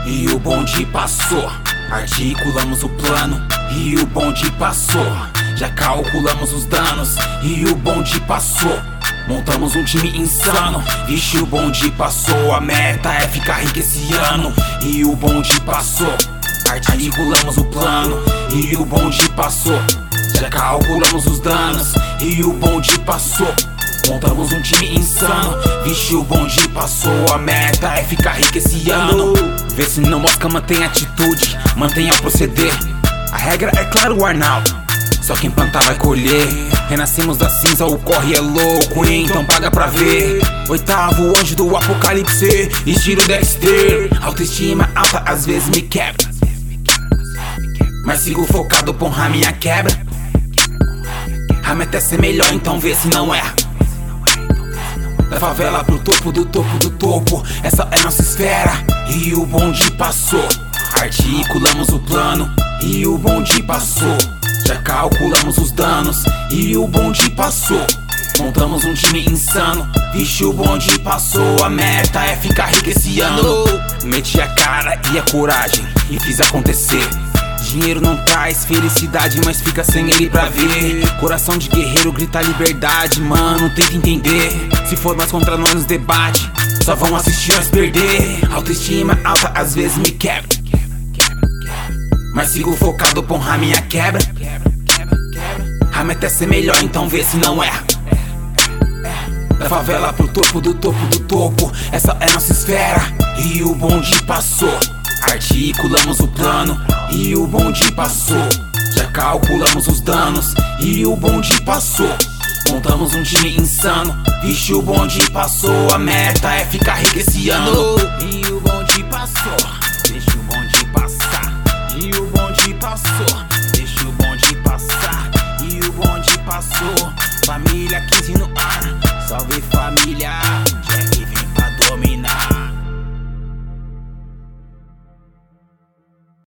e o bonde passou. Articulamos o plano e o bonde passou. Já calculamos os danos e o bonde passou. Montamos um time insano, vixe, o bonde passou. A meta é ficar rico esse ano e o bonde passou. Articulamos o plano e o bonde passou. Já calculamos os danos e o bonde passou. Montamos um time insano, vixe, o bonde passou. A meta é ficar rico esse ano. Vê se não mosca, mantém atitude, mantenha o proceder. A regra é claro, o Arnaldo, só quem plantar vai colher. Renascemos da cinza, o corre é louco, então paga pra ver. Oitavo anjo do apocalipse, estilo Dexter. Autoestima alta às vezes me quebra, mas sigo focado, porra, minha quebra. A meta é ser melhor, então vê se não erra. Da favela pro topo do topo do topo, essa é nossa esfera e o bonde passou. Articulamos o plano e o bonde passou. Já calculamos os danos e o bonde passou. Montamos um time insano, vixe, o bonde passou. A meta é ficar rico esse ano. Meti a cara e a coragem e fiz acontecer. Dinheiro não traz felicidade, mas fica sem ele pra ver. Coração de guerreiro grita liberdade, mano, tenta entender. Se for nós contra nós nos debate, só vão assistir nós perder. Autoestima alta às vezes me quebra, mas sigo focado, porra, minha quebra. A meta é ser melhor, então vê se não erra. Da favela pro topo do topo do topo, essa é nossa esfera e o bonde passou. Articulamos o plano e o bonde passou. Já calculamos os danos e o bonde passou. Montamos um time insano, vixe, o bonde passou. A meta é ficar rico esse ano e o bonde passou. Deixa o bonde passar e o bonde passou. Deixa o bonde passar e o bonde passou. Família 15 no ar, salve família.